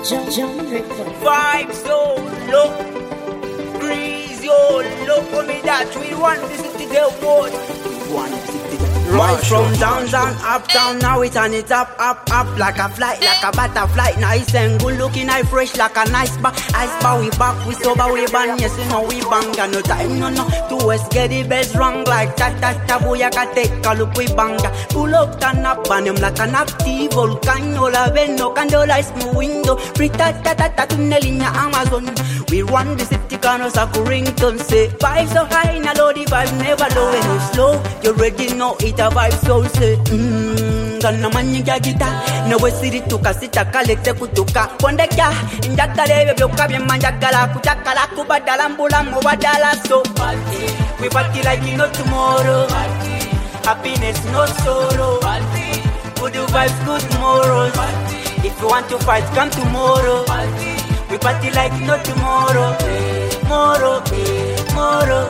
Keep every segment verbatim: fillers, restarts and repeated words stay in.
Vibes so low, breeze yo low for me that we want this to the world. One right from downtown, uptown, now we turn it up, up, up like a flight, like a butterfly. Nice and good looking, I fresh like a nice bar. Ice bar, we back, we sober, we bang, yes, you know we bang. Got no time, no, no, to us get the bells rung like ta ta ta. Boyaka take a look, we banga. Pull up, turn up, and him like an active volcano. Veno, candle ice, my window. Free ta ta ta ta, tunnel in your Amazon. We run the city, canos, a ringtone. Say, vibes so high, now low, the vibes never low, and no slow. You already know it. A vibe so say, mmm, gonna mani gagita. No we siri tuka sita kalete kutuka. Ponde kya, injaka lebe byoka byemanjagala kuchakala kubadala mbula mubadala so. We party like you know tomorrow. Happiness no sorrow. Good vibes, good morals. If you want to fight, come tomorrow. We party like you know tomorrow. Tomorrow, tomorrow.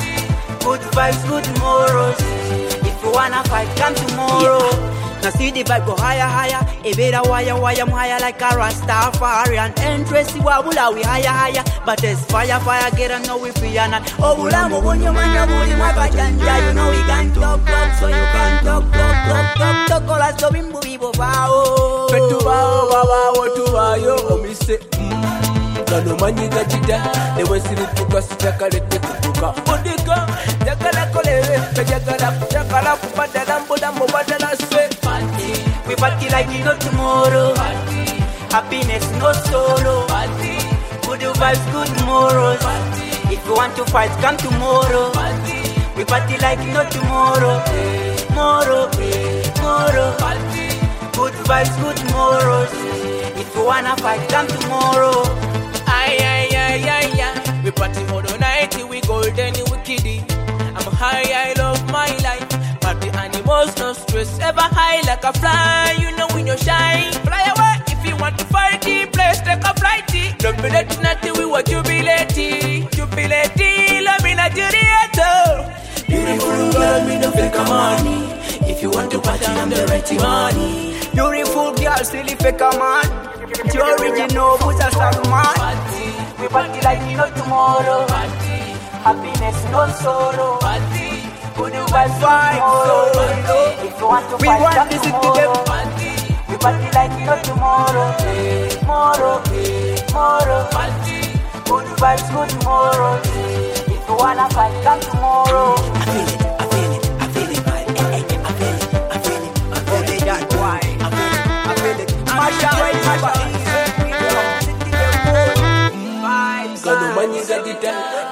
Good vibes, good morals. You wanna fight, come tomorrow. Yeah. Now see the vibe go higher, higher. Evada wire, wire, I'm higher like a Rastafarian. Interest, wabula, we higher, higher. But there's fire, fire, get on, know we free and not. Oh, bula, mo, when you man, you bully, my bajanja. You know we can talk, talk, so you can talk, talk, talk, talk, talk. All us, so bimbo, bimbo, bao. Fetu bao, bao, watu bayo. Oh, me say, mmm. Kano manyi gajida. Newe siri tuka, sita kalete kutuka. Bodika, jakala koleve. Jakala, jakala, kupadala, mboda, mobadala, se. We party like you know tomorrow. Party. Happiness no solo. Party. Good vibes, good morals. Party. If you want to fight, come tomorrow. Party. We party like you know tomorrow. Tomorrow, tomorrow. Party. Good vibes, good morals. If you wanna fight, come tomorrow. Ay, ay, ay, ay, ay. We party all night, we golden, we kiddie. I'm high, I love my life. Party animals, no stress, ever high like a fly. You know when you shine, fly away. If you want to fight the place, take a flighty. Don't be let nothing, we want jubilate. Jubilate, love me like Julieta. Beautiful girl, me no fake money. If you want to party, I'm the right money. Beautiful girl, silly fake man. The original, who's a star man. We party like you know tomorrow. Party. Happiness no sorrow. Party. Good vibes, vibes tomorrow. If you want to we fight, want this tomorrow. Party. We party like you know tomorrow. Tomorrow, tomorrow. Party. Good vibes, good morals. If you wanna fight, come tomorrow. I feel it, I feel it, I feel it, I feel it, I feel it, I feel it, I feel it, that's why. I feel it, I feel it. Mash out, mash out. Kano manyi gajida.